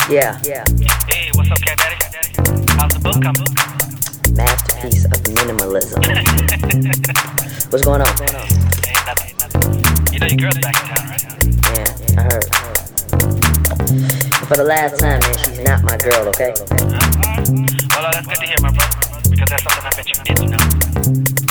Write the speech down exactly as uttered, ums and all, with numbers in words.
Yeah. Yeah. Hey, what's up, Cat Daddy? How's the book coming? Masterpiece of minimalism. What's going on? Ain't nothing, nothing. You know your girl's back in town, right? Yeah, I heard. And for the last time, man, she's not my girl, okay? Uh, all right. Well, uh, that's good to hear, my brother. Because that's something I bet you didn't know.